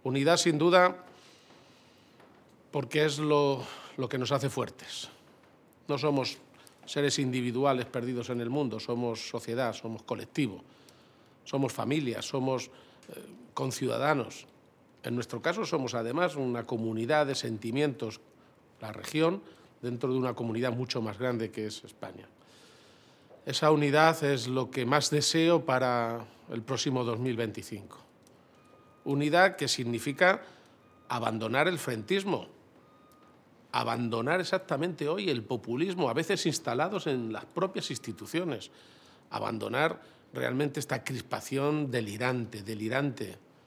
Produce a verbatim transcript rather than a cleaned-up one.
Unidad, sin duda, porque es lo, lo que nos hace fuertes. No somos seres individuales perdidos en el mundo, somos sociedad, somos colectivo, somos familia, somos eh, conciudadanos. En nuestro caso somos además una comunidad de sentimientos, la región, dentro de una comunidad mucho más grande que es España. Esa unidad es lo que más deseo para el próximo dos mil veinticinco. Unidad que significa abandonar el frentismo, abandonar exactamente hoy el populismo, a veces instalados en las propias instituciones, abandonar realmente esta crispación delirante, delirante